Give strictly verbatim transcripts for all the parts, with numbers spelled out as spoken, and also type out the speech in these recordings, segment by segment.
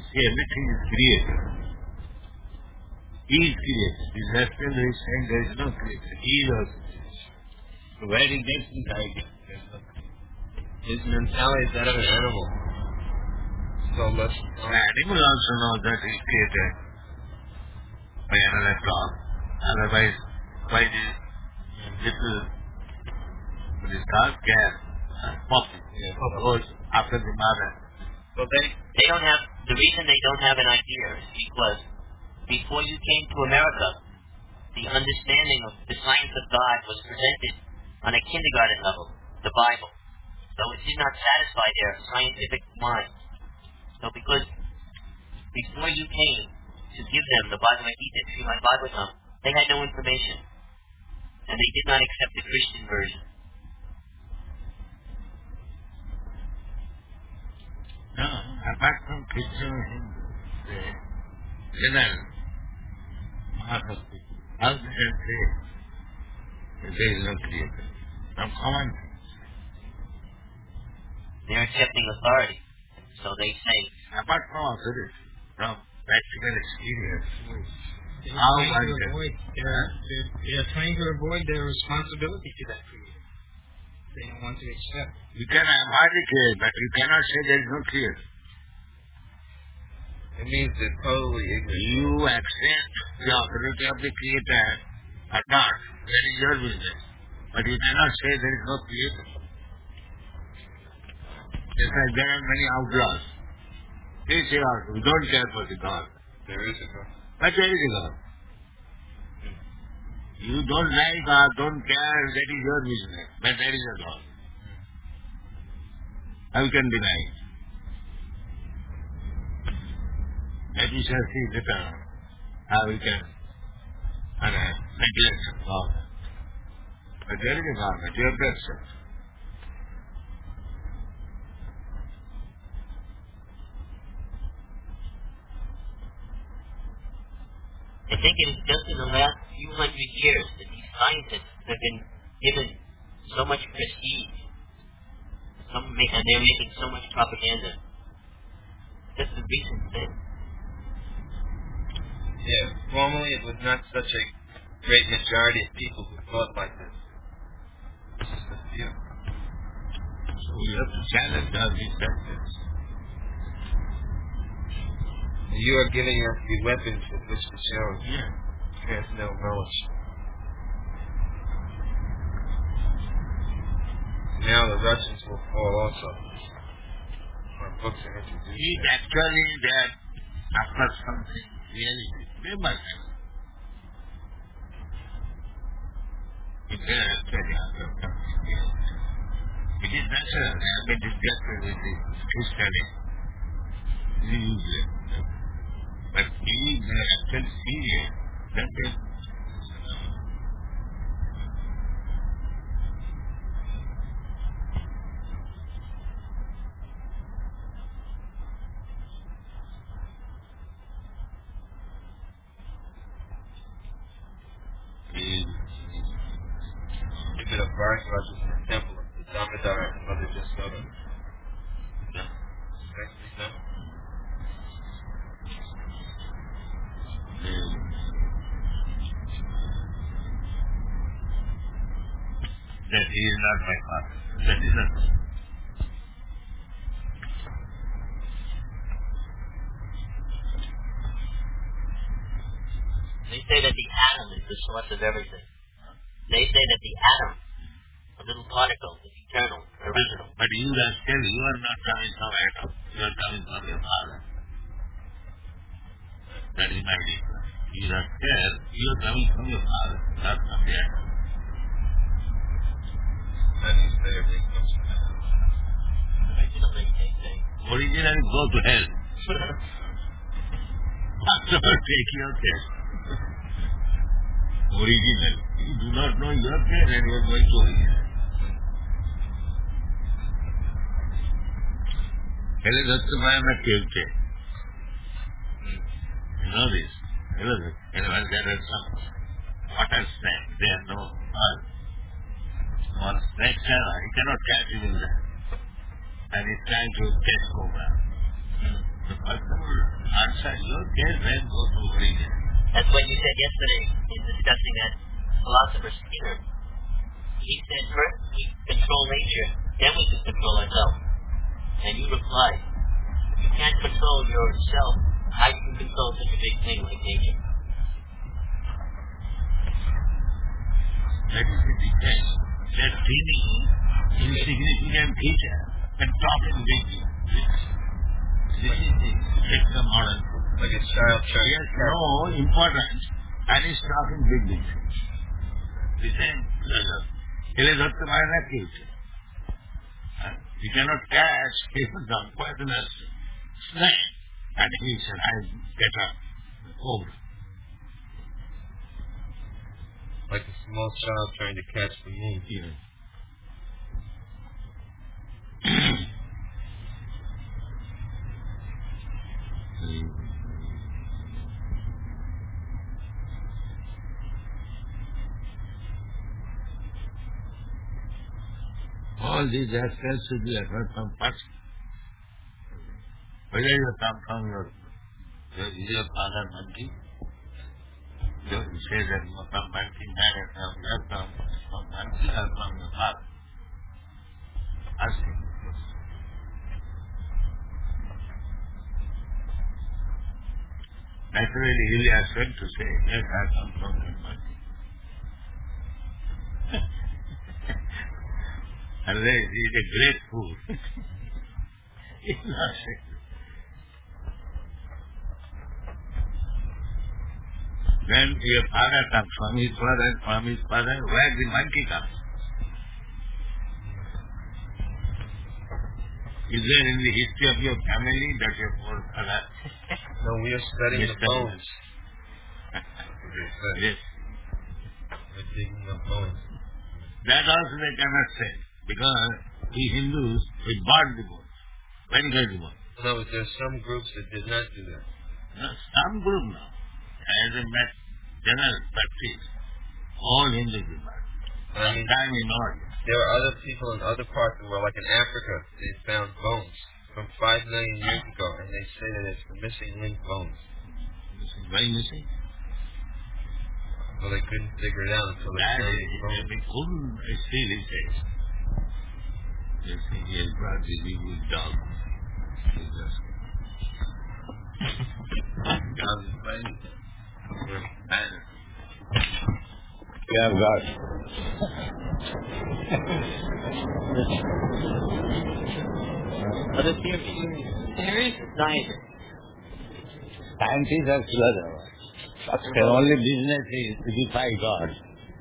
See, everything is created. He is created. His husband is saying there is no creator. He is also created. So where he gets this idea? There is no creator. His mentality is that of an animal. So let's... The animal also knows that he is created by another God. Otherwise, why this little this dog can pop Yeah. goes after the mother? Well, they, they don't have, the reason they don't have an idea is because before you came to America, the understanding of the science of God was presented on a kindergarten level, the Bible. So it did not satisfy their scientific mind. So because before you came to give them the Bhagavad Gita, Srimad Bhagavatam, they had no information. And they did not accept the Christian version. No, apart from Christian and Hindu, the general mass of people, how they can say that there is no creator? From common sense. They are accepting authority. So they say, Apart from authority, from practical experience, They're how trying one to can... avoid, they're, they're, they're trying to avoid their responsibility to that creator. They don't want to accept. You can avoid the creator, but you cannot say there is no creator. It means they're totally ignorant. You accept the authority of the creator or not, that is your business. But you cannot say there is no creator. Just like there are many outlaws. They say also, we don't care for the God. There is a God. But there is a God. You don't like or don't care, that is your business. But there is a God. How you can deny it? That we shall see later how we can uh, neglect God. But there is a God, but you have to accept. I think it is just in the last few hundred years that these scientists have been given so much prestige. Some make, and they're making so much propaganda. Just a recent thing. Yeah, formerly it was not such a great majority of people who thought like this. This is the few. So we have to challenge all these factors. You are giving us the weapons with which to show Yeah. transcendental knowledge. Now the Russians will fall also. Our books are introduced. See, actually that after something reality, they must have. If they are actually after something reality. It is natural, they have been disgusted with the Christianity. It is useless. But if they are actually serious, then they If it a Bharadwaj is in the temple of the Damodar and Mother Jasoda. no. Actually, no. That he is not my father. That is not. They say that the atom is the source of everything. They say that the atom, a little particle, is eternal, original. But you are still, you are not coming from atom. You are coming from your father. That is my difference. You are still, you are coming from your father, not from the atom. That means that everything comes from that. Originally, they say. Originally go to hell. After take your test. Original. You do not know your test and you are going to original. Hele Dattavaya mein kevte. You know this. Hele Dattavaya, there are some water snakes. They are no earth. Small snakes are, you cannot catch it in that. And it's trying to catch cobra. The first outside your case, then go to origin. That's what you said yesterday in discussing that philosopher Skinner. He said first we control nature, then we can control ourselves. And you replied, if you can't control yourself, how you can control such a big thing like nature? That is the difference. That teeny, insignificant teacher can talk in big things. This is the extra modern. Like a child He trying has no importance and is talking big things. The same pleasure. He is up to my refuge. You cannot catch even the poisonous snake and he said, I get up. Over. like a small child trying to catch the moon. Yeah. All these aspects should be heard from first. Whether you come from your, your, your father monkey, you say that you are from monkey man and from your from, from monkey or from your father. Ask him. Naturally, he will ask him to say, yes, I come from your monkey. Unless he is a great fool. He will not say. Then your father comes from his father, from his father, where the monkey comes. Is there in the history of your family that your forefather? No, we are studying the bones. Yes. We're digging up bones. That also they cannot say. Because we Hindus, we burn the bones. When you get the bones? No, but there's some groups that did not do that. No, some group now. As in that general practice, all Hindus will burn. I mean, Time in order. there are other people in other parts of the world, like in Africa, they found bones from five million years ago, and they say that it's the missing link bones. Why missing? Well, they couldn't figure it out until they That found is, the bones. they couldn't see these days. They say he has brought the evil dog. He just dog is fine. And we have got Other theories. Theories? Science. scientists are clever. Their only business is to defy God.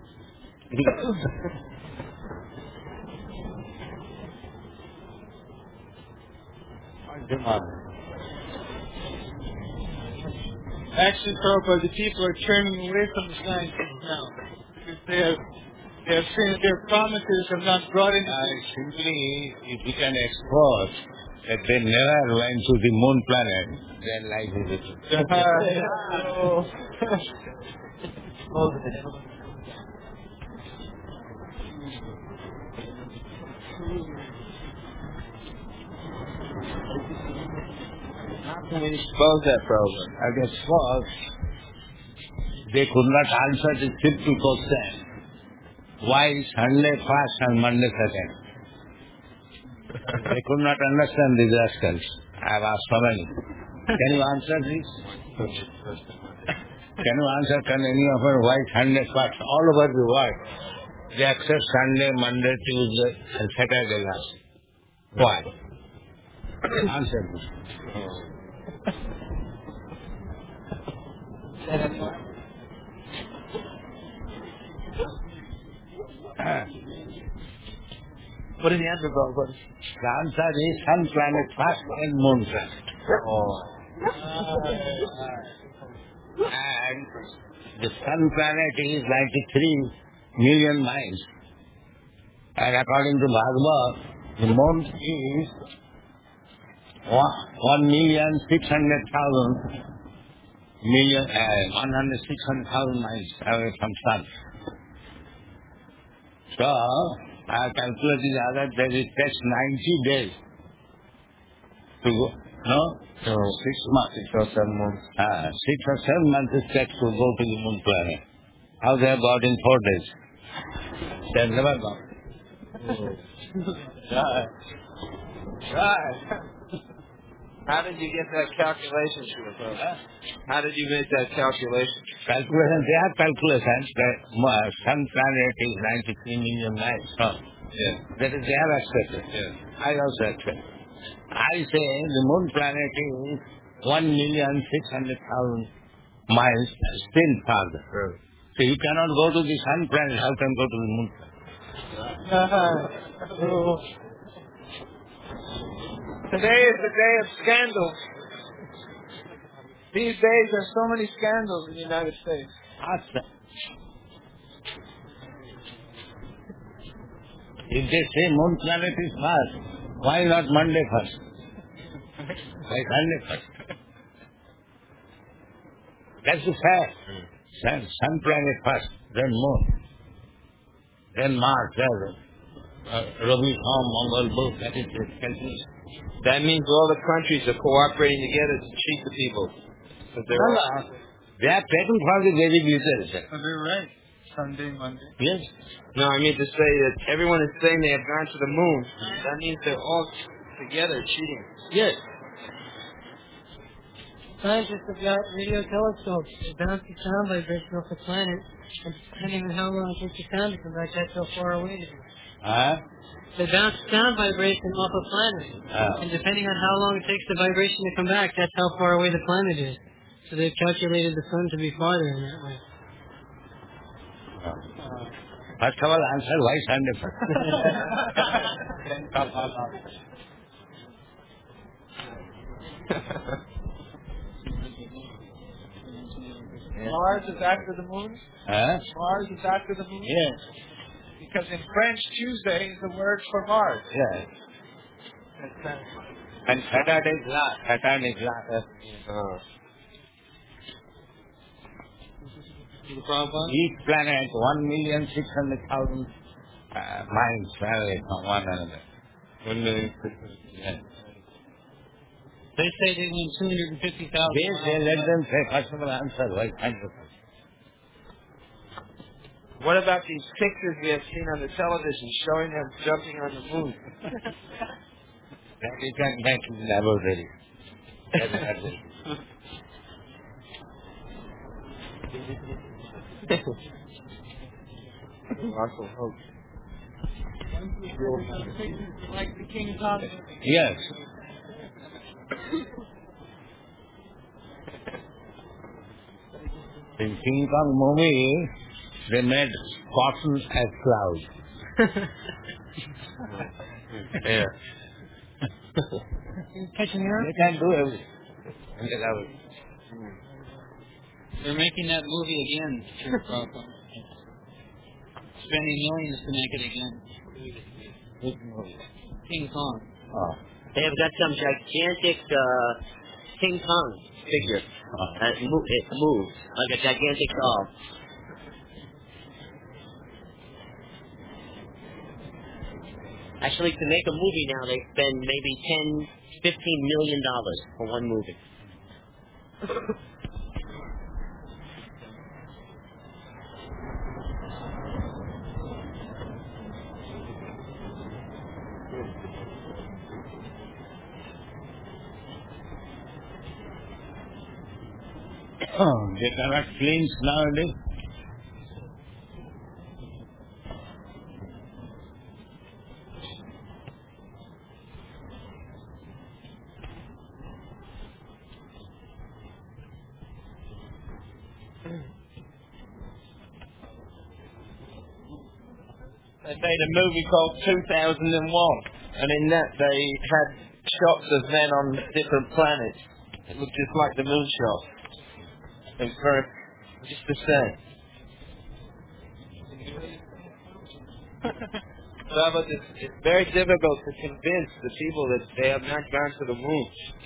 Actually, Prabhupada, the people are turning away from the scientists now because they have they have seen that their promises have not brought in. Uh, simply, if you can expose that they never went to the moon planet, then life is How can we expose that problem? I guess first, they could not answer the simple question. Why is Sunday first and Monday second? They could not understand these rascals. I have asked so many. Can you answer this? Can you answer, can any of us why Sunday first? All over the world, they accept Sunday, Monday, Tuesday, and Saturday last. Why? Answer this. Ah. What is the answer, Prabhupada? The answer is sun planet first and moon planet. Oh. And the sun planet is ninety-three million miles. And according to Bhagavad, the moon is one million six hundred thousand million, uh, one hundred six hundred thousand miles away from sun. So, I calculated the other that it takes ninety days to go, No? So, Six months. six or seven months. Ah, six or seven months it takes to go to the moon planet. How they have got in four days? They have never gone. Right. Right. How did you get that calculation, Srila Prabhupada? How did you make that calculation? Calculation, they have calculations that uh, sun planet is ninety-three million miles from. Yeah. That is, they have accepted. Yeah. I also accept. I say the moon planet is one million six hundred thousand miles still farther. Right. So you cannot go to the sun planet, how can you go to the moon planet? Today is the day of scandals. These days there are so many scandals in the United States. Ask them. If they say moon planet is fast, why not Monday first? Why Sunday first? That's the fact. Sun, sun planet first, then moon, then Mars, then uh, Ravi, Om, Mongol, Buddh. That is the calculation. That means all the countries are cooperating together to cheat the people. So they're No, all... no. They are taken from the Vedic literature. Oh, they're right. Sunday, Monday. Yes. No, I mean to say that everyone is saying they have gone to the moon. That means they're all together cheating. Yes. Scientists have got radio telescopes. They bounce the sound vibration off the planet, and depending on how long it takes the sound to come back, that's how far away it is. Huh? They bounce sound vibration off a planet, Uh, and depending on how long it takes the vibration to come back, that's how far away the planet is. So they've calculated the sun to be farther in that way. First of all, answer why Sunday first. Then talk about Mars is after the moon? Huh? Mars is after the moon? Yes. Because in French, Tuesday is the word for Mars. Yes. And Saturday is last. Saturday is last. Uh, Each planet one million six hundred thousand uh, miles away from one another. one million. Yes. They say they went two hundred fifty thousand They say, let them say, first of all, answer why Sunday first. What about these pictures we have seen on the television showing them jumping on the moon? That you can make in the laboratory. That's not it. Lots of hope. like the King Kong. Yes. In King Kong movie, they made cotton as clouds. Yeah. Catching air? They can do everything. in the laboratory. They're making that movie again. Spending millions to make it again. Which movie? King Kong. Oh. They have got some gigantic uh, King Kong figure. Oh. Uh, it, mo- it moves like a gigantic doll. Actually, to make a movie now, they spend maybe ten, fifteen million dollars for one movie. Oh, they cannot cleanse nowadays. They made a movie called two thousand one, and in that they had shots of men on different planets. It looked just like the moon shot. It was very, just the same. So, but it's, it's very difficult to convince the people that they have not gone to the moon.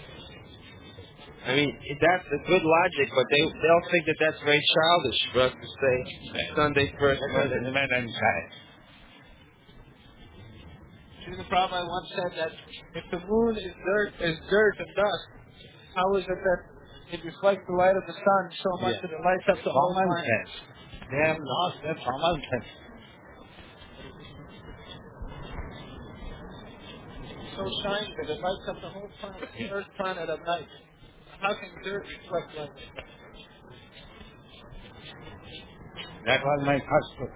I mean, that's a good logic, but they, they'll think that that's very childish for us to say Sunday first, Monday. Men and child. Srila Prabhupada once said that if the moon is dirt, is dirt and dust, how is it that it reflects the light of the sun so much Yeah. that it lights up the whole Common planet? sense. They have lost their common sense. So shiny that it lights up the whole planet, the Earth planet at night. How can dirt reflect light? That was my first question.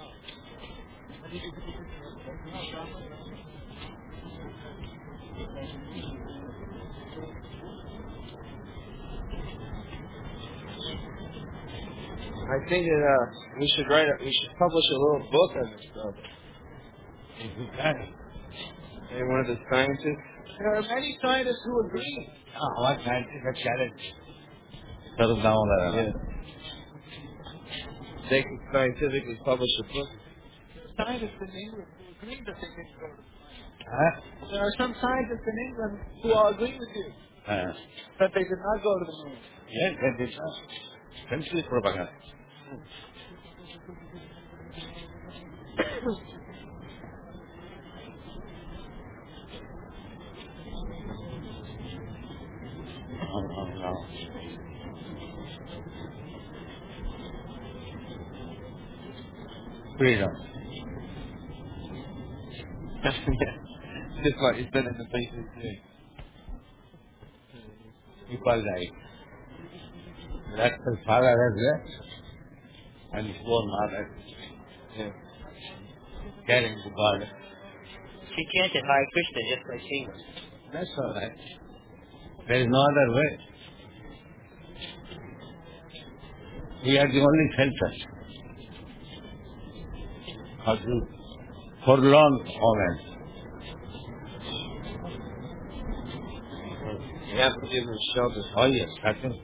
I think that uh, we should write. A, we should publish a little book on this stuff. If you can. Maybe one of the scientists. There are many scientists who agree. Ah, what scientists are challenged. Settle down there. Yeah. They can scientifically publish a book. Scientists in England who agree that they didn't go to the moon. Huh? There are some scientists in England who all agree with you Uh, that they did not go to the moon. yes, that is essentially propaganda. No, no, no. Freedom. Just like you said in the B B C. People like that's the father has left and his own mother Yeah. caring to God. She chanted Hare Krishna just like she was. That's all right. There is no other way. We are the only shelter of the forlorn woman. You have to give them shelter. Oh yes, certainly.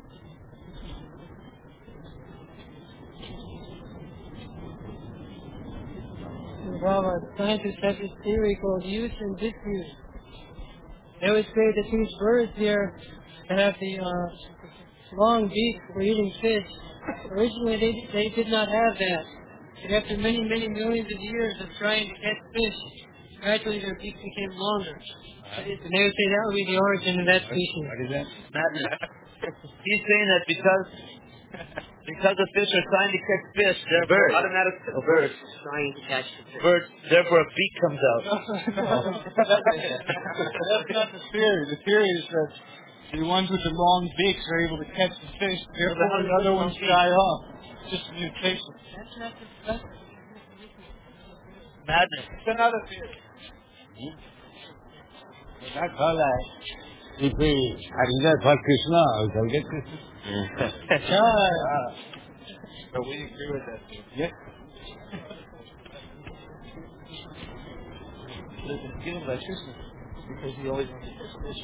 Baba, scientists have this theory called use and disuse. They would say that these birds here that have the uh, long beaks for eating fish, originally they, they did not have that. But after many, many millions of years of trying to catch fish, gradually their beaks became longer. And they would say that would be the origin of that species. What is that? He's saying that because because the fish are trying to catch fish, therefore Birds. automatically A bird trying to catch the fish. birds, therefore a beak comes out. That's not the theory. The theory is that the ones with the long beaks are able to catch the fish, therefore the other ones die off. Just a mutation. That's not the that's Madness. It's another theory. That's all right. If we are reserved for Krishna, we shall get Krishna. Yeah. So we agree with that. Yes. Listen, give him that Krishna because he always wants to catch fish.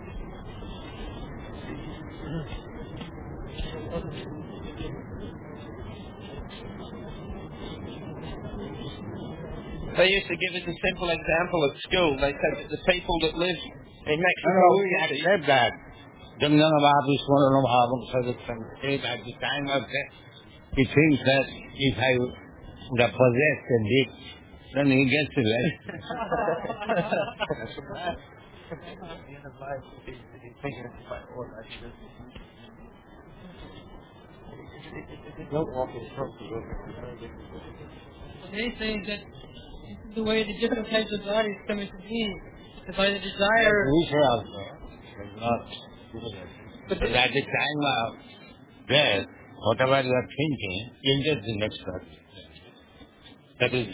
They used to give us a simple example at school. They said that the people that live in No, Mexico no, we City, accept that. Jamjana Mahaprabhu Swarana Mahaprabhu Sadhusam said at the time of death, he thinks that if I would have possessed a dick, then he gets to rest. That's what that. At the end of life, he's, he's thinking about all that. Don't walk in front of the They say that this is the way the different types of bodies come into being. That by the desire, We say also, it's not. But at the time of death, whatever you are thinking, you'll get the next one. That is,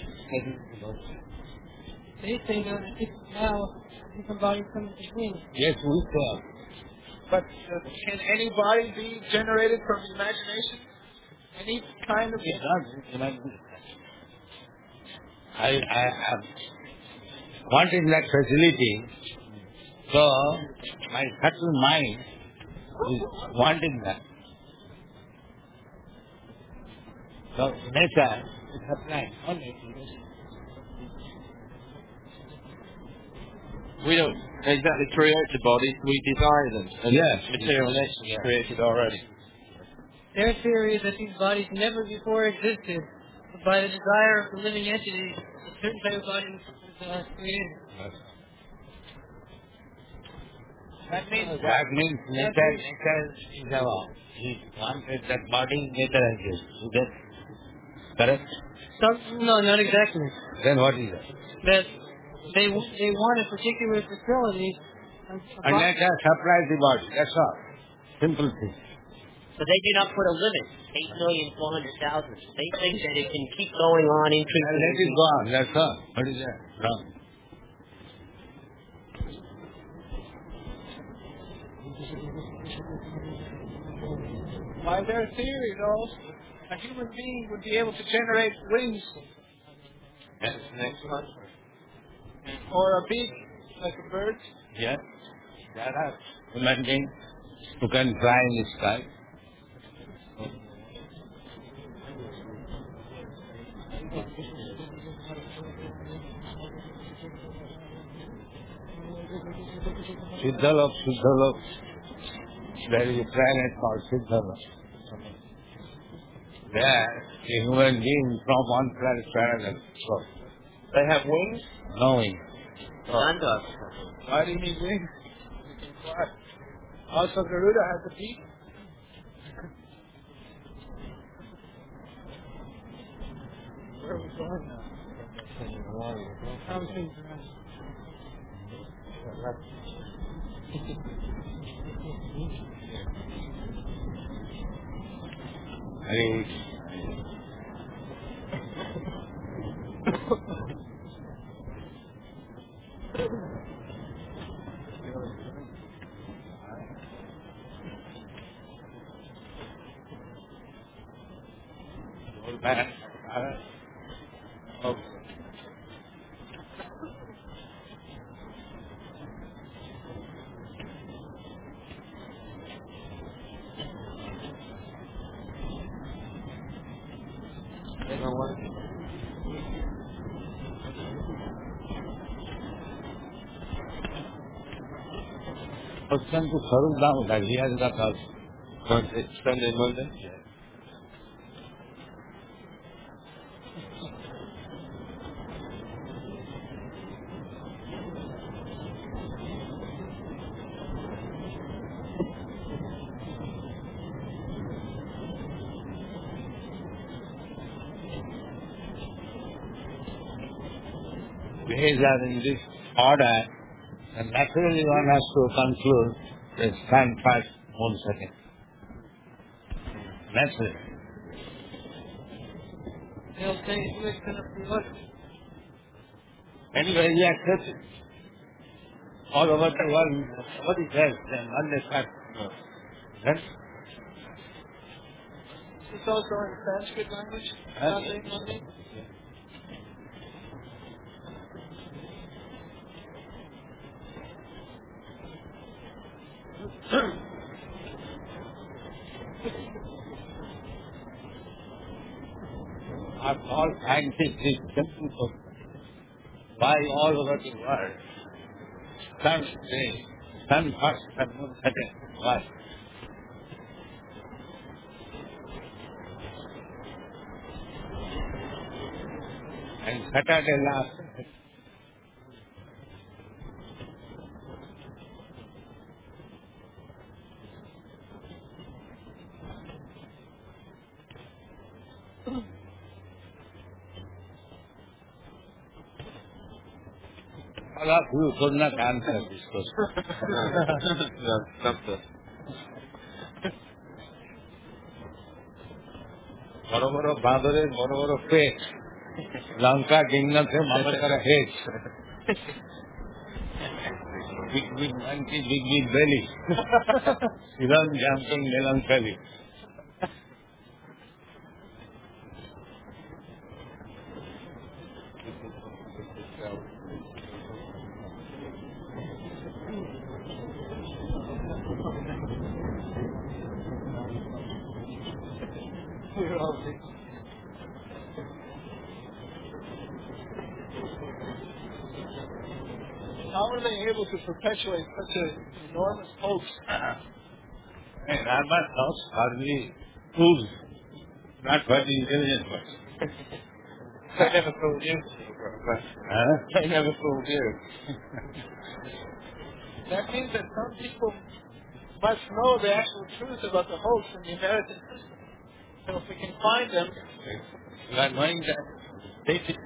they say that different now different bodies come into being. yes, we say. But uh, can any body be generated from the imagination? Any kind of... It's not imagine. I, I have wanted that facility, so my subtle mind is wanting that. So nature is supplying only. We don't exactly create the bodies, we desire them. And Yes. material nature is Yeah. created already. Their theory is that these bodies never before existed, but by the desire of the living entity, a certain type of body was uh, creator. That means that means nature, nature is our. He wanted that body, nature has given. Is that correct? Some, no, not exactly. Then what is that? That they they want a particular facility. a- a And bo- nature supplies the body. That's all. Simple thing. So they do not put a limit, eight million four hundred thousand. They think that it can keep going on And increasing. let it go on. That's all. What is that? Wrong. By their theory, though, a human being would be able to generate wings Yes, next one. or a beak like a bird. Yes. There are human beings who can fly in the sky. Siddhalok, Siddhalok. There is a planet called Siddhalok. There, a human being from one planet to another. So, They have wings? no wings. Nanda. Why do you need wings? What? Also, Garuda has a beak. Where are we going now? something. Hare Old man. Okay. Question to Farooq down that he has got a Sunday, Monday? days are in this order, and naturally one has to conclude the stand fast one second. Naturally. They'll say it's going to be what? Anyway, he accepts it. All over the world, what is that? Then one they start. Then, It's also in Sanskrit language. Huh? Sunday, Monday. are all scientific simple. Why all over the world? Sun day, sun first and moon second. Why? And Saturday last. All of you could not answer this question. Yeah, something. বড় বড় বাঁদরের বড় বড় পেট, লঙ্কা ডিঙ্গাতে মাথা করে head, big big monkey, big big belly, Iran jumping melancholy. We're all big. How are they able to perpetuate such an enormous hoax? And Rambam talks for the fools, not for the intelligent ones. They never fooled you. Huh? They never fooled you. That means that some people must know the actual truth about the hoax in the American system. So if we can find them, You are knowing that they did.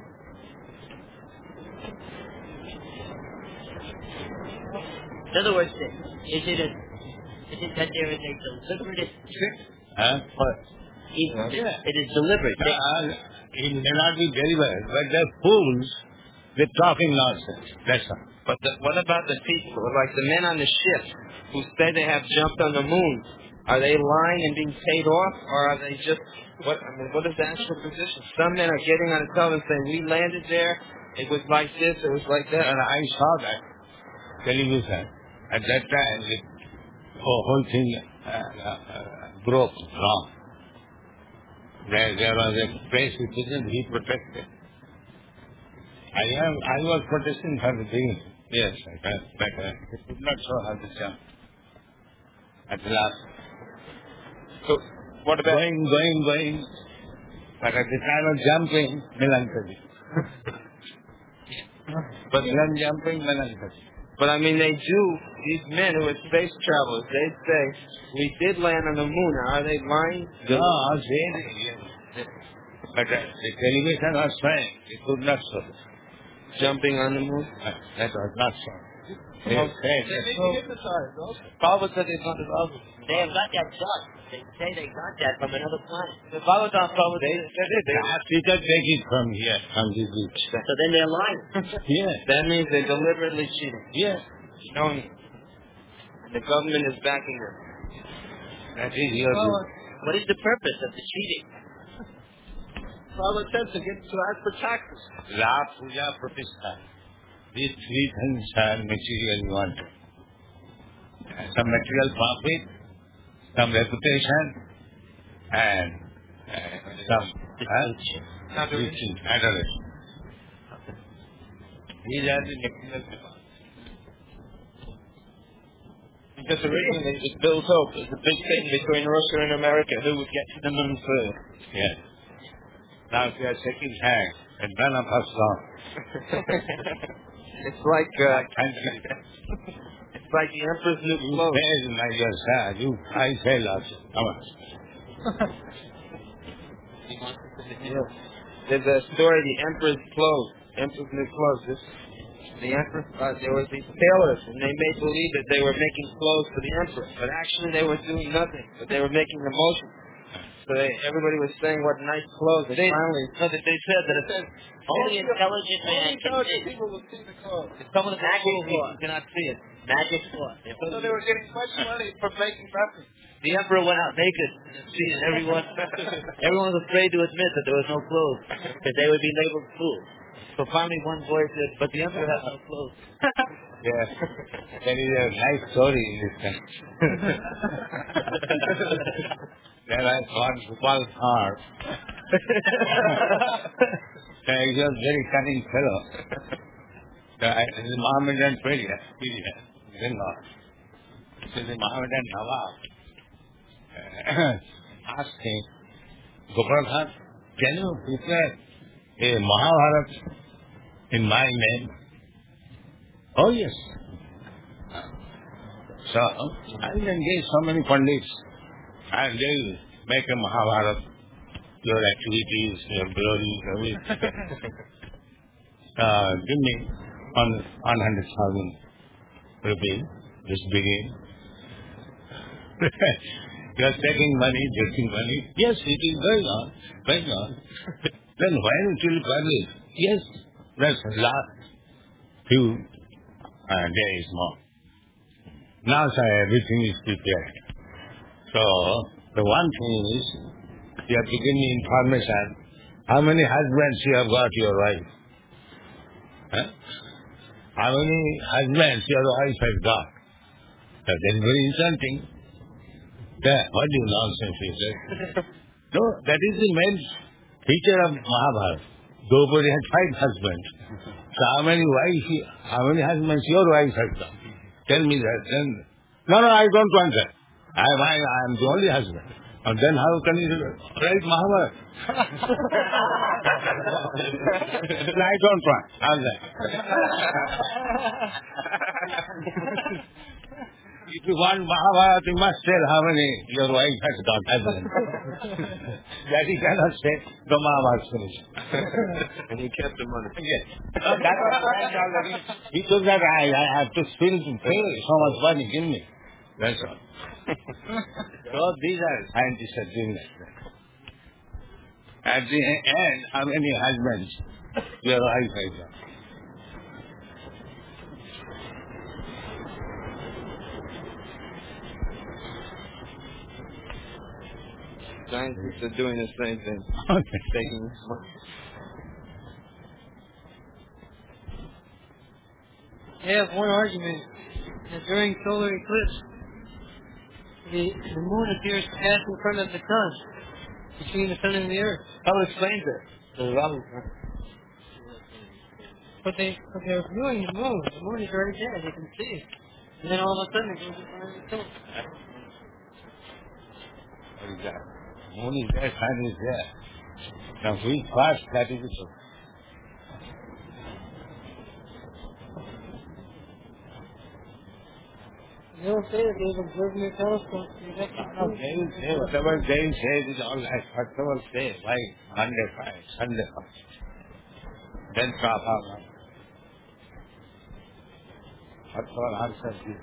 In other words, is it a, is it that there is a deliberate trick? Huh? Or it, Yeah. it is deliberate. They, Uh, it may not be deliberate, but they're fools. They're talking nonsense. That's all. But the, what about the people, like the men on the ship, who say they have jumped on the moon? Are they lying and being paid off, or are they just, what, I mean, what is the actual position? Some men are getting on the television saying, we landed there, it was like this, it was like that. And I saw that television. At that time, the whole whole thing uh, uh, broke wrong. There, there was a place which isn't he protected. I am. I was protesting from the beginning. Yes, but, but uh, it did not show how to jump. At last, So, what about, going, going, going. But at the time of jumping, melancholy. But then jumping, melancholy. but I mean, they do, these men who are space travelers, they say, we did land on the moon. Are they lying? No, I was saying, yes. But uh, the television was saying it could not show. Jumping on the moon? Uh, That was not so. They Okay. said, they may be hypnotized also. Baba said they found it ugly. they have got that done. They say they got that from another planet. The Baba thought Baba they said said it. Perhaps we can take it from here, from the beach. So then they're lying. Yes, that means they're deliberately cheating. yes. Knowing and the government is backing them. That is your Baba, view. What is the purpose of the cheating? Baba said to get to ask for taxes. La Puja Pratishtha. These three things are material wanted. Some material profit, some reputation, and uh, some uh, teaching, adoration. These are the material demands. Because originally it was built up as a big thing between Russia and America who would get to the moon first. Yes. Now we are shaking hands, and none of us saw. It's like uh, Thank you. it's like the Emperor's new You clothes. fail, my dear sir. You, I fail also. Come on. There's a story, the Emperor's clothes, Emperor's new clothes. This, the Emperor, uh, there was these tailors, and they made believe that they were making clothes for the Emperor, but actually they were doing nothing. But they were making the motion. So they, everybody was saying what nice clothes. And They- finally, no, that they said that it said Only intelligent man Only can intelligent see. people will see the clothes. if someone is Magic cool, floor. you cannot see it. Magic floor. So they were getting much money for making nothing. The Emperor went out naked and see it. Everyone, everyone was afraid to admit that there was no clothes because they would be labeled fools. So finally, one boy said, "But the Emperor has no clothes." Yes. There is a nice story in this country. There I found Gopal Thar. He was a very cunning fellow. So I, this is Mohammedan period, period, Bengal. This is the Mohammedan Nawab. Uh, asked him, Gopal Thar, can you prepare a Mahabharata in my name? Oh yes. So I will engage so many pandits and they will make a Mahabharata, your activities, your glories, everything. uh, give me one one hundred thousand rupees, just begin. You are taking money, taking money. Yes, it is going on, going on. Then when it will publish? Yes, that's the last few uh, days more. Now, sir, everything is prepared. So, the one thing is, you have to give me information. How many husbands you have got your wife? Huh? How many husbands your wife has got? So that is very insulting. Yeah, what do you nonsense is that? No, that is the main feature of Mahabharata. Draupadi had five husbands. So how many wives, how many husbands your wife has got? Tell me that. Then, no, no, I don't want that. I am, I, I am the only husband. And then how can you write Mahabharata? I don't want all that. If you want Mahabharata, you must tell how many your wife has got husband. That he cannot say, the Mahabharata is finished. And he kept the money. Yes. No, that was planned already. He told that I, I have to still pay so much money, give me. That's all. So these are scientists are doing that. At the end, how many husbands your wife has got? Scientists are doing the same thing. Okay. Taking this money. They have one argument that during solar eclipse, the, the moon appears to pass in front of the sun, between the sun and the earth. How explains it? There's a lot of But they, but they're viewing the moon. The moon is right there. They can see it. And then all of a sudden it goes in front of the sun. What is that? Moon is there, sun is there. Now we fast, that is it. They don't say that they've observed in their telescope. They've actually No, they will say whatever they will say is all right. Whatever say, why Monday five, Sunday five. Then Prabhupada. Whatever answer is.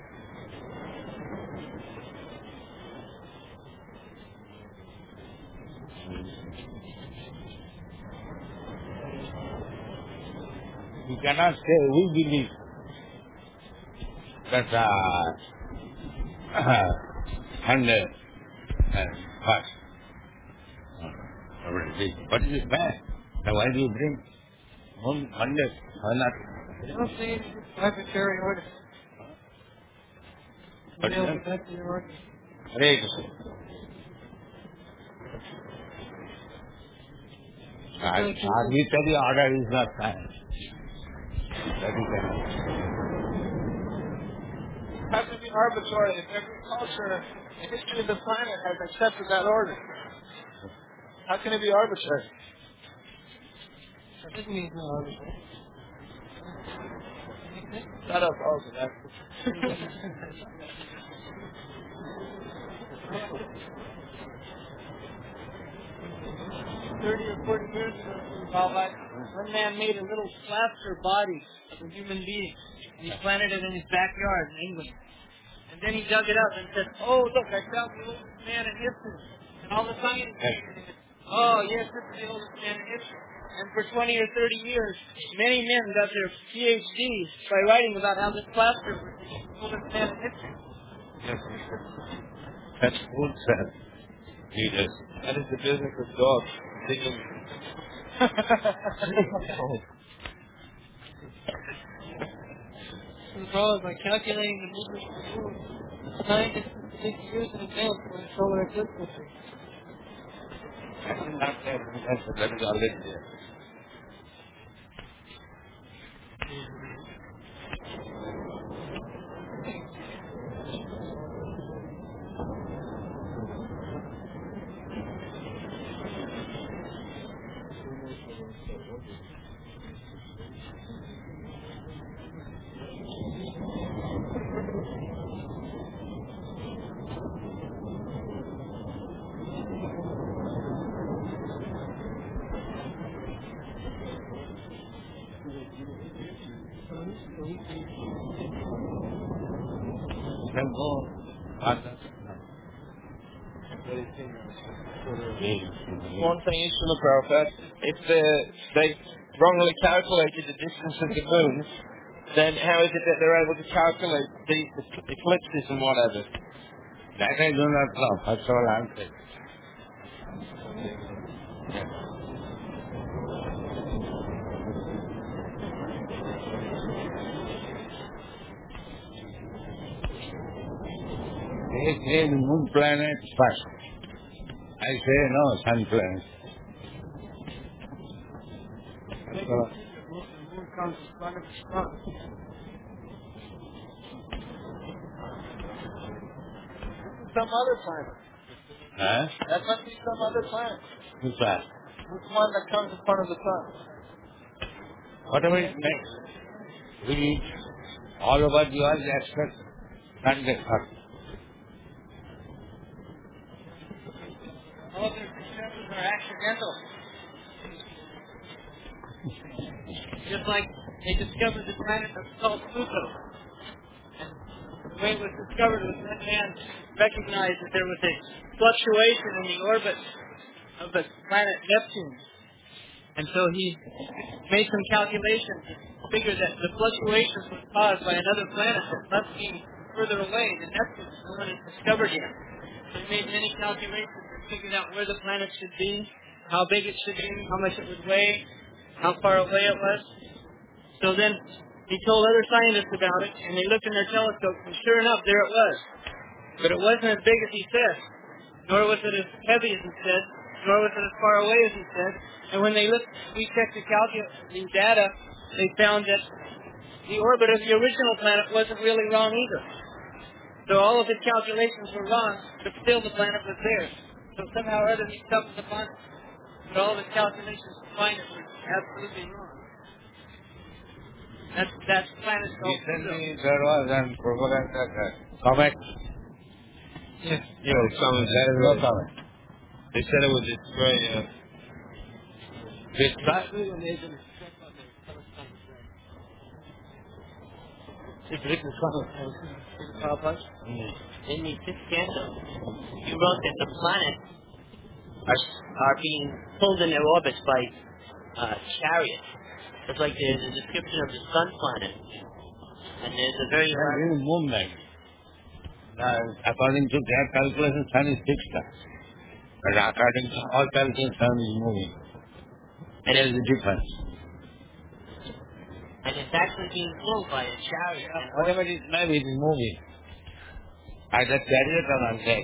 You cannot say we believe that uh, Sunday and fast. What is it bad? Now why do you bring on Monday? Why not? They don't say it's arbitrary order. But They'll then- get back to their order. Hare Krishna. Arbitrary order is not science. That is science. How can it be arbitrary if every culture, the history of the planet has accepted that order? How can it be arbitrary? That doesn't mean it's not arbitrary. Shut up, also. That's thirty or forty years ago, about like one man made a little plaster body of a human being. And he planted it in his backyard in England. And then he dug it up and said, "Oh, look, I found the oldest man in history." And all the scientists said, "Oh, yes, this is the oldest man in history." And for twenty or thirty years, many men got their P H Ds by writing about how this plaster was the oldest man in history. That's food sense. Jesus. That is the business of dogs. Digging. The problem by calculating the movement of the moon, scientists can take years in advance when a solar eclipse will be. That is not there. That is already there. You can go further. One thing is from the Prabhupada, if the, they wrongly calculated the distance of the moon, then how is it that they're able to calculate the, the eclipses and whatever? That I do not know. First of all, I'm saying. They say the moon planet first. I say no, sun planet. So, The moon comes in front of the sun. some other planet. Huh? That must be some other planet. Who's that? Which one that comes in front of the sun? Whatever it makes. We, all over the world, expect sun gets hot. All their successes are accidental. Just like they discovered the planet that's called Pluto. And the way it was discovered was that man recognized that there was a fluctuation in the orbit of the planet Neptune. And so he made some calculations and figured that the fluctuations was caused by another planet that must be further away than Neptune, no one has discovered yet. So he made many calculations and figured out where the planet should be, how big it should be, how much it would weigh, how far away it was. So then he told other scientists about it, and they looked in their telescopes, and sure enough, there it was. But it wasn't as big as he said, nor was it as heavy as he said, nor was it as far away as he said. And when they looked, we checked the, calcu- the data, they found that the orbit of the original planet wasn't really wrong either. So all of his calculations were wrong, but still the planet was there. So somehow or other he stumbled upon it. But all of his calculations to find it were absolutely wrong. That's, that's planet called Pluto. Recently, there was an propaganda that comet. Yeah. Yeah, well, someone There is no comet. They said it would destroy, uh, This sun? It's written in the fifth canto. You wrote that the planets are, are being pulled in their orbits by uh, chariots. It's like there's a description of the sun planet. And there's a very... There is movement. Now, according to their calculation, sun is fixed. But according to all calculations, sun is moving. And There is a difference. And it's actually being pulled by a chariot. And Whatever it may be, it is moving. Either chariot or on leg.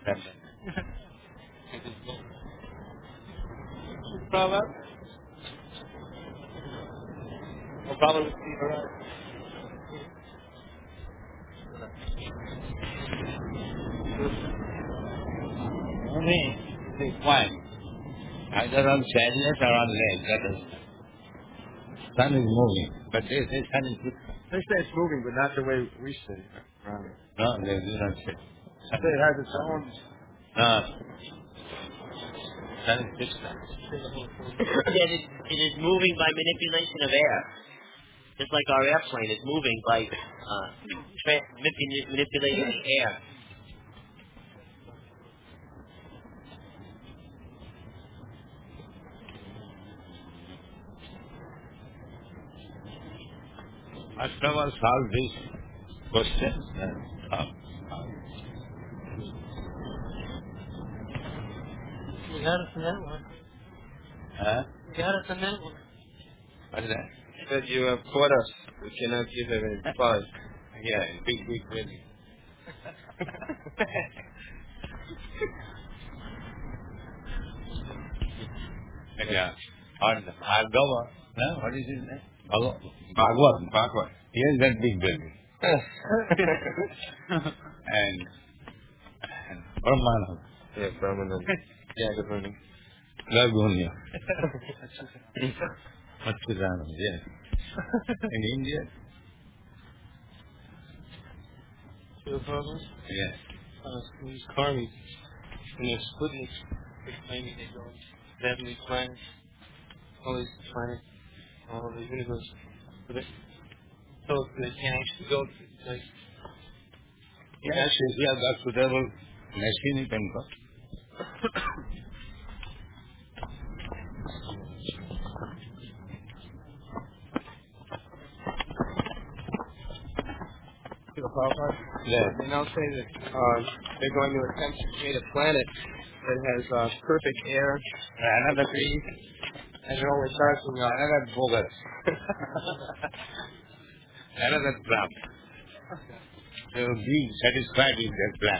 Prabhupada? Well, probably would see her out. Moving is fine. Either on chariot or on leg. That is. Sun is moving. But they say sun is fixed. They say it's moving, but not the way we see it. Right. No, they do not say. They say it has its own... No. Sun is fixed. That it, it is moving by manipulation of air. Just like our airplane is moving by uh, tra- manip- manipulating the air. After all solve these questions, then uh, You got us in that one. huh? You got us in that one. What is that? He said you have caught us. We cannot give him any reply. Yeah, big, big, really. Yeah. On Bhagava, no? What is his name? Bhagavad. Bhagavad. Bhagavad. He has that big belly. and, and Brahmana. Yeah, Brahmanan. Yeah, good morning. Lagunya. Matsudana, yes. In India? Your Prabhupada? Yes. Uh, these karmis, when they're splitting, they're claiming they go to have these planets, all these planets, all of the universe. But they, so they can't actually go to these places. Yes, if you have got suitable machine, you can go. Yeah. They now say that uh, they're going to attempt to create a planet that has uh, perfect air, Another trees, and they're only charging uh, Another bogus. Another trap. They will be satisfied with their trap.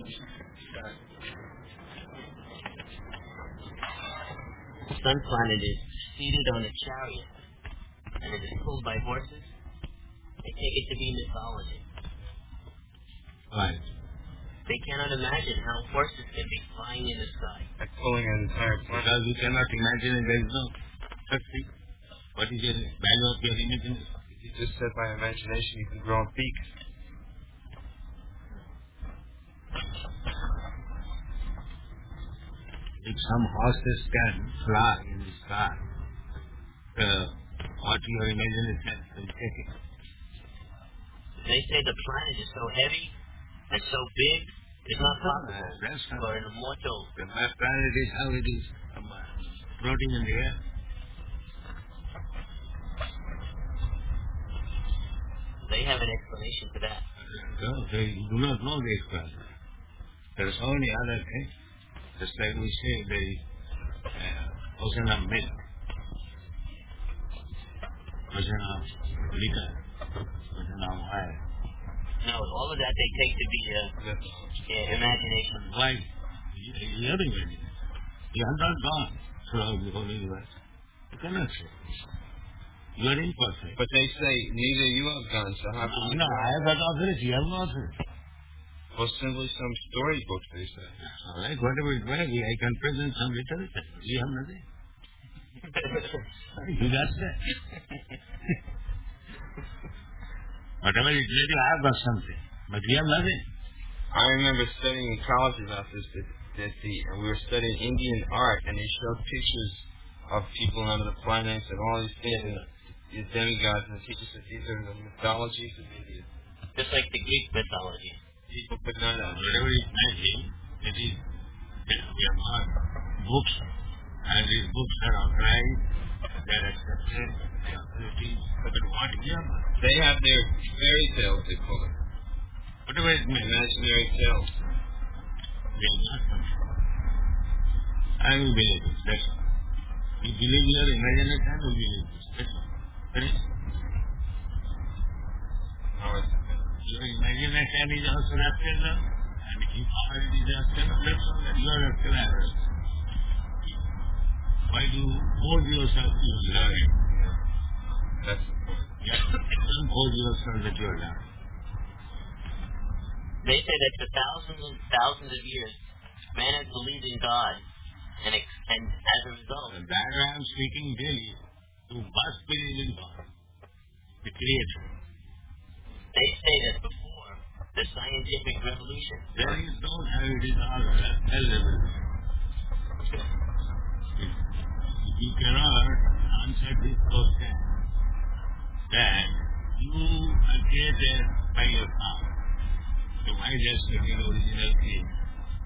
The sun planet is seated on a chariot, and it is pulled by horses. They take it to be mythology. Right. They cannot imagine how horses can be flying in the sky. Like pulling an entire planet. Because you cannot imagine it, there is no such thing. What is your value of your imagination? You just said by imagination you can grow a beak. If some horses can fly in the sky, uh, what your imagination will take it. They say the planet is so heavy and so big, it's not possible That's not for an immortal. the planet is how it is, um, uh, floating in the air. They have an explanation for that. No, they do not know the explanation. There are so many other things. Just like we say, the uh, ocean of milk, ocean of liquor, ocean of oil. No, all of that they take to be uh, yeah, imagination. Why? You are imagining. You are not gone throughout the whole universe. You cannot say. You are imperfect. But they say neither you have gone, so how can you? No, I have got authority. You have no authority. Well, simply some storybooks, they say. All right, whatever it may be, I can present some literature. You have nothing. You got that. Whatever it may be, I have got something. But you have nothing. I remember studying in college about this, that, that the, and we were studying Indian art, and they showed pictures of people on the planets and all these things, and these demigods, and the teachers said these are the mythologies of India. Just like the Greek mythology. People could not have. Whatever it may be, it is, you know, we have got books, and these books are authorized, they are accepted, they are authorities, but what you have, They have their fairy tales, they call it. whatever it may be, Imaginary tales. they are not something. I will believe it, that's all. You believe your imagination, I will believe it, that's all. That is, How is it? your imagination is also rational, and if all it is rational, that's all that you are rational. Why do you hold yourself to your learning? That's the point. Yeah, don't hold yourself that you are learning. They say that for thousands and thousands of years, man has believed in God, and, ex- and as a result, And that I am speaking daily, you must believe in God, the Creator. they say that before the scientific revolution, There is no how it is all hell revolution. If you cannot answer this question, that you are created by your power. So why just the original creator?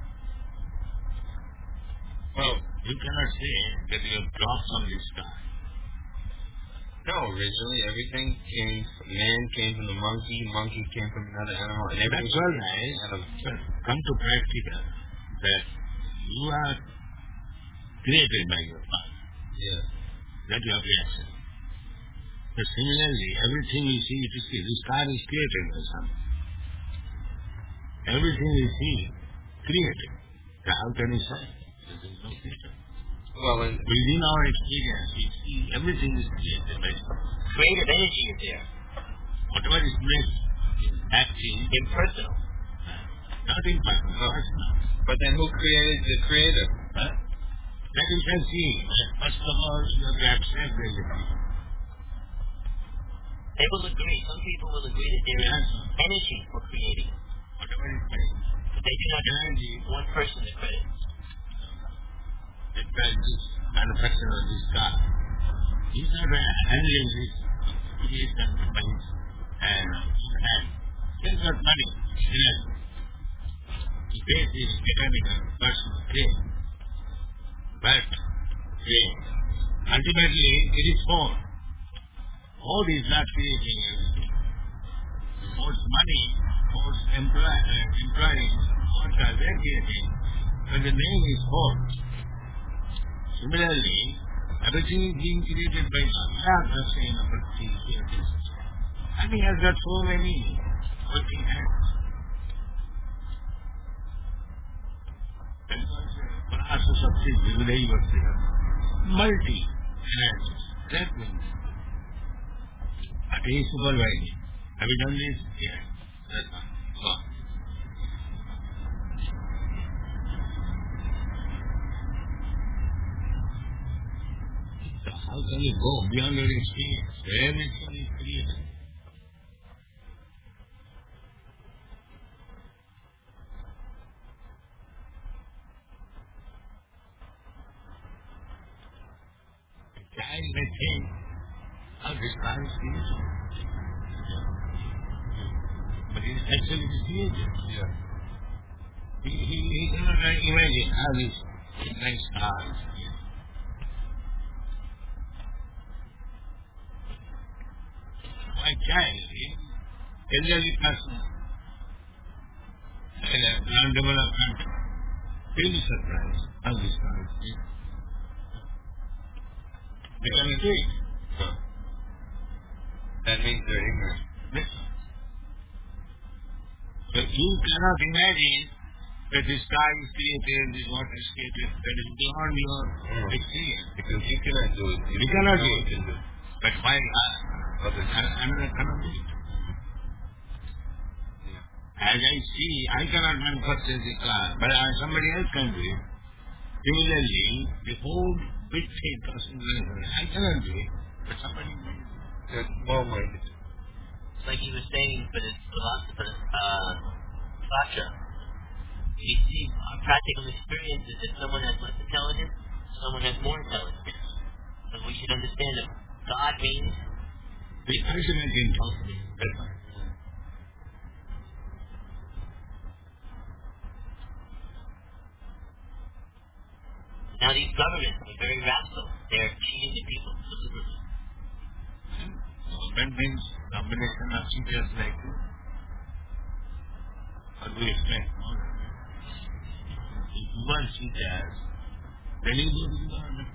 Well, You cannot say that you have dropped from the sky. no, originally everything came from, man came from the monkey, monkey came from another animal, and everything That's all right. But come to practical, that you are created by your power. Yeah. That you have to accept. But similarly, everything you see, it is this car is created by something. Everything you see, created. So how can you say that there is no creator? Well, and Within our experience, we see everything is created by something. creative energy is there, Whatever is made is acting, impersonal. not in person, personal. but then who created the creator? Huh? That you can see. That first of all, you have to accept reality. They will agree, some people will agree that there is Yes. energy for creating, Whatever is made. but they do not give Energy, one person the credit. in fact, this manufacturer of this car, he's not handling this creation by his hand. hand. He's got money. Yes. He pays his mechanical personal pay. But pay. Ultimately, it is Ford. Ford is not creating everything. Ford's money, Ford's employ- uh, employees, Ford are they creating, but the name is Ford. Similarly, everything is being created by God, sustainable creators. And he has got so many working hands. Process of things, multi hands. That means, but he is supervising. Have you done this? Yes. That's all. Go on. How can you go beyond your experience? Everything is clear. A child may think, how this car is created. But it is actually created. Yeah. He, he, he cannot imagine how this nice car is created. My child, elderly person, in a non-developed country, really surprised how this car is created. They cannot do it. Huh. That means they're ignorant. Yes. But you cannot imagine that this sky is created, this water is created, that is beyond your Mm. experience. Because you cannot do it. You cannot do it. Can do it. But why I, Others. I, another cannot do it? Yeah. As I see, I cannot manufacture the car, but uh, somebody else can do it. Similarly, the whole big faith person, I cannot do it, but somebody can do it. They're small-minded. It's like he was saying for this philosopher, uh, Sartre. He sees uh, practical experiences that someone has less intelligence, someone has more intelligence. So we should understand that God means The ultimate intelligence. That's all. now these governments are very rational. They're cheating the people deliberately. Government means combination of teachers like you. What do you expect? If you want teachers, then you go to the government.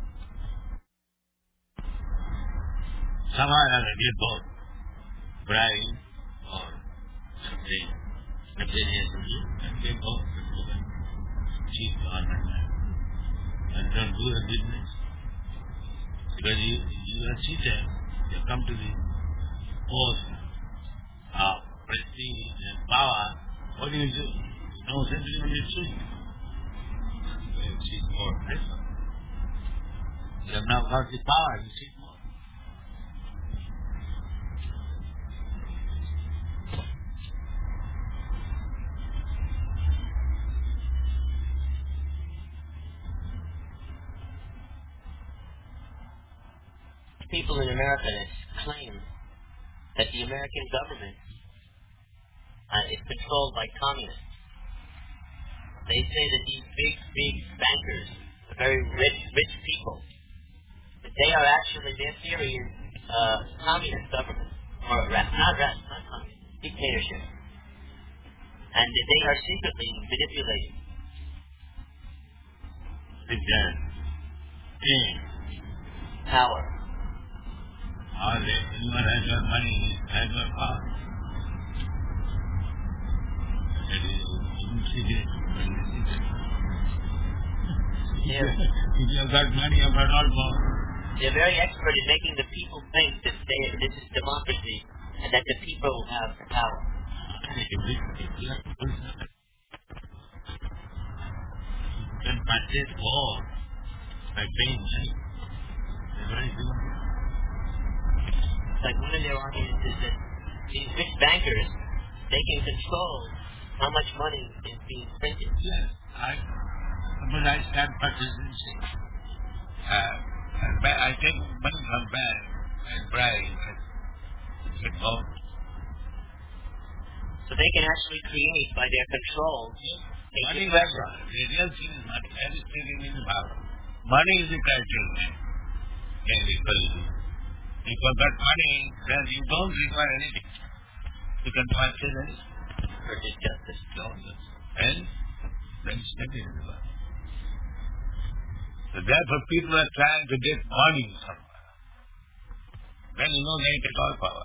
Somehow or other, they both bribe or something nefarious to you, and they both go to chief government and don't do the business. Because you, you are cheated, you come to the post of prestige and power, what do you do? No sense in your cheat. You cheat more. That's all. You have now got the power, you cheat more. People in America that claim that the American government uh, is controlled by communists. They say that these big, big bankers, the very rich, rich people, that they are actually, their theory is uh, communist government, or ra- not ra- not communist, dictatorship. And that they are secretly manipulating. Again, king, Power. or anyone has got money, has got power. That is secret. Yeah. If you have got money, you have got all power. They're very expert in making the people think that they, this is democracy and that the people have power. You can purchase war by paying money. That's what it's doing. Like one of their arguments is that these rich bankers, they can control how much money is being printed. Yes, I, suppose I start purchasing things. Uh, and buy, I take money from bank and bribe and get bought. So they can actually create by their control a Money is pressure. not, the real thing is money. That is taking in the power. Money is the criterion. Can be believed. If you got money, then you don't require anything. You can purchase anything. Purchase justice. And then step in the world. So therefore people are trying to get money somewhere. Then you know they take all power.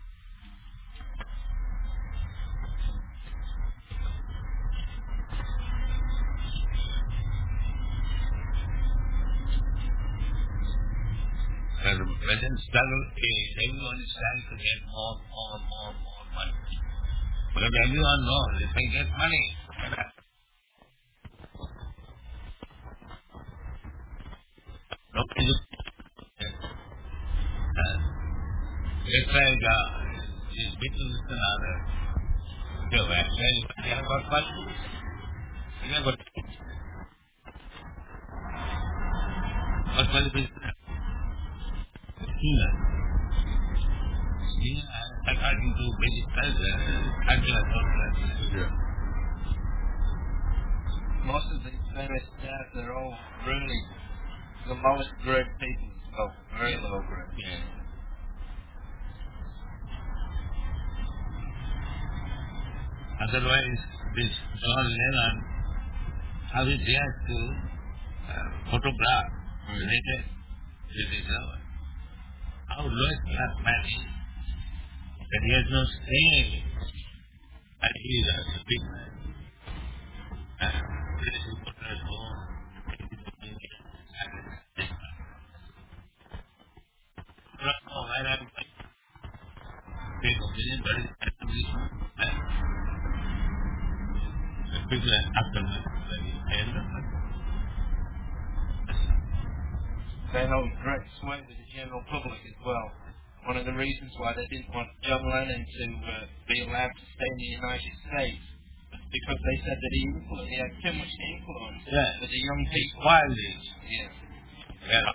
And the present struggle is everyone is trying to get more, more, more, more money. Because everyone knows if I get money, nobody It's like uh, this between another. So actually, you have got five. You have got what was this? Sina. Sina, according to basic culture, culture culture. Most of these famous staff, they're all really the lowest grade people as well. Very low grade. Yeah. Otherwise, this John Lennon, how he dared to uh, photograph related with his lover. How lowest class man he is. That he has no saying. And he is a big man. And this is what I home. Oh, I have big opinion, but it's people are after me. They held great sway with the general public as well. One of the reasons why they didn't want John Lennon to uh, be allowed to stay in the United States was because they said that he, influ- he had too much influence Yeah. with the young people. Wildly. Yeah. Yeah.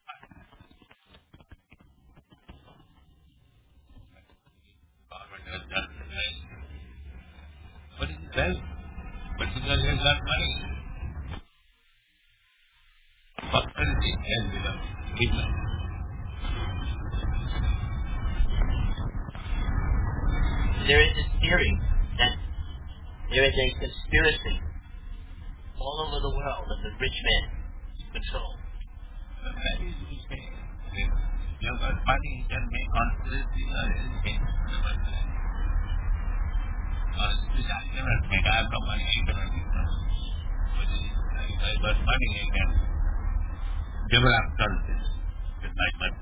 What is it then? But because he has got money. Prosperity and uh, people. There is this theory that there is a conspiracy all over the world of the rich men control. That is the thing. You have got money, you can make conspiracy or anything. Or this I cannot make. I have no money, I cannot make conspiracy. But if I got money, I can develop countries with my money.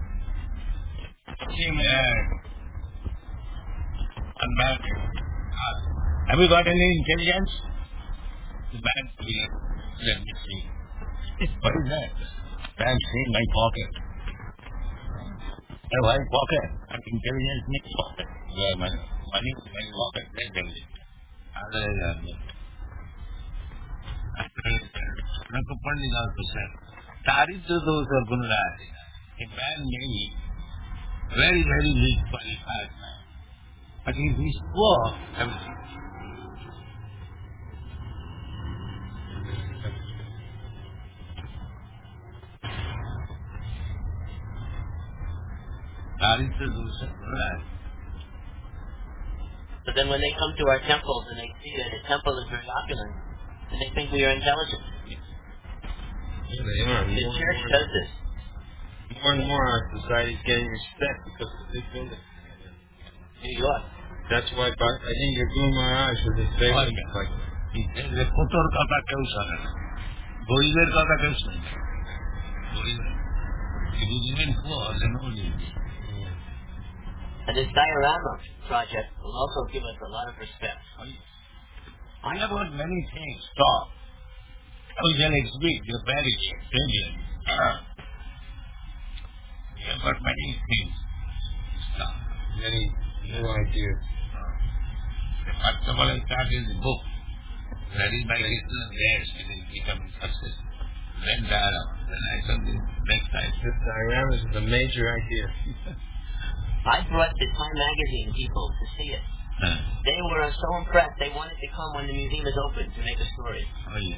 Yeah. Unbad. Uh, have you got any intelligence? The bad feeling. Let me see. What is that? I'm seeing my pocket. My white pocket. I'm intelligence in my pocket. Where my money is my pocket. Let them see. Other than that. After funding also said, Tari to those who are going to die. A man may be very, very rich, qualified man. But if he's poor, everything. Tari to those who are going to die. But then when they come to our temples and they see that the temple is very opulent, and they think we are intelligent. Yeah, they are. The More church and more, does this. more and more our society is getting respect because of this building. New York. That's why but I think you're blowing my eyes with this big Oh, like yeah. The Kotor Kata Kausana. Goiver Kata Kausana. Goiver. It is even poor, then only. And this diorama project will also give us a lot of respect. I have got many things. Stop. Oh, then it's big. You're very Indian. You have got many things. Stop. many new ideas. First of all, I started the book. That is by Krishna Dash. It will become success. Then diorama. Then I said the next time. This diorama is a major idea. I brought the Time Magazine people to see it. Huh. They were so impressed, they wanted to come when the museum is open to make a story. Oh, yes.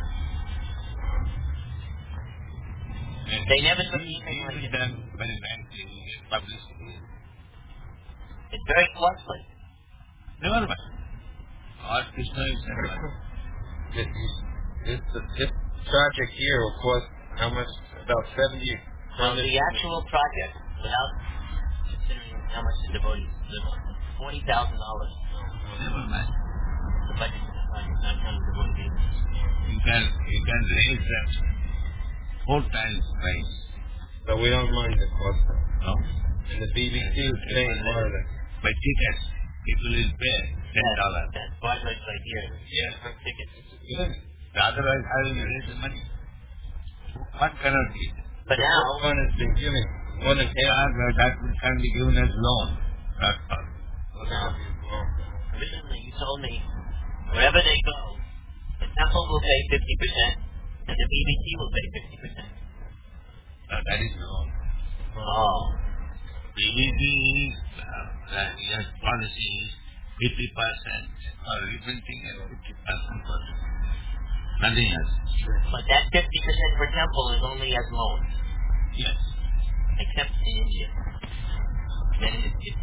And They never took he- anything he like is it. done very nicely. He gets publicity. It's very costly. Never mind. Lord Krishna is never mind. This, this, this project here will cost how much? About seventy. Now, the actual project, without considering how much the devotees live on, forty thousand dollars. Never mind. The budget for the time is not counting devotees. You can, you can raise that four times price. So we don't mind the cost. No? And the B B C is paying more of it. By tickets, people will pay ten dollars. That budget right here. Yes. For tickets. Yes. Otherwise, how will you raise the money? One cannot eat. But now, One has been given. For the car, that can be given as loan. That's all. Now, originally you told me wherever they go, the temple will pay fifty percent and the B B T will pay fifty percent. Uh, that is wrong. Oh. B B T uh, yes, policy is fifty percent or reprinting and fifty percent for nothing else. But that fifty percent for temple is only as loan. Yes. Except in India. Then it is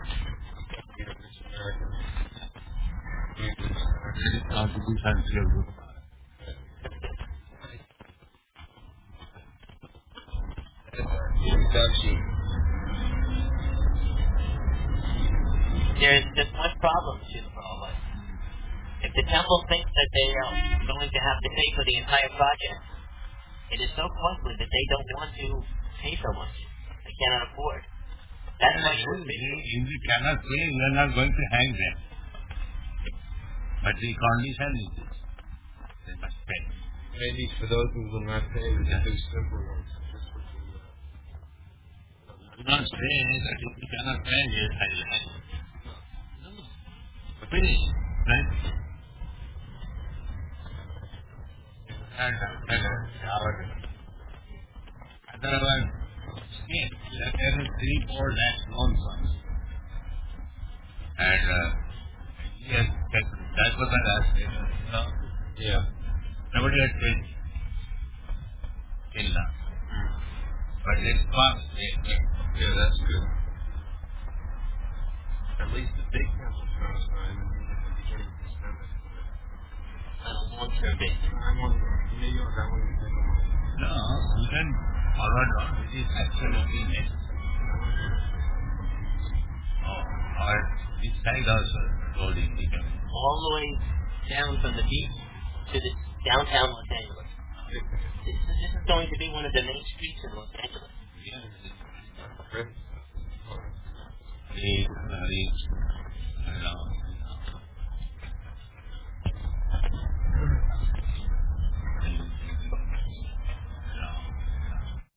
contribution to your group. There's just one problem, Srila Prabhupada. If the temple thinks that they are going to have to pay for the entire project, it is so costly that they don't want to pay so much. They cannot afford. That's why you would be. If you cannot pay, you are not going to hang them. But the condition is this. They must pay. Maybe for those who will not pay, we can do simple ones. Do not say that if you cannot pay, yes, I will hang you. No. Pay. Right? And otherwise, see, there is three, four lakh loans once. And uh, yes, that, that was the last day. No? Yeah. Nobody had paid till now. But it's fast. Yeah, that's good. At least the big temple costs fine, and at the beginning of December. On a long-term basis. I'm on New York, I wouldn't think about it. No, you can forward on. It is absolutely necessary. Oh, or this side also loading become. All the way down from the beach to the downtown Los Angeles. This, this is going to be one of the main streets in Los Angeles. Yes. Great. Big, very, you know,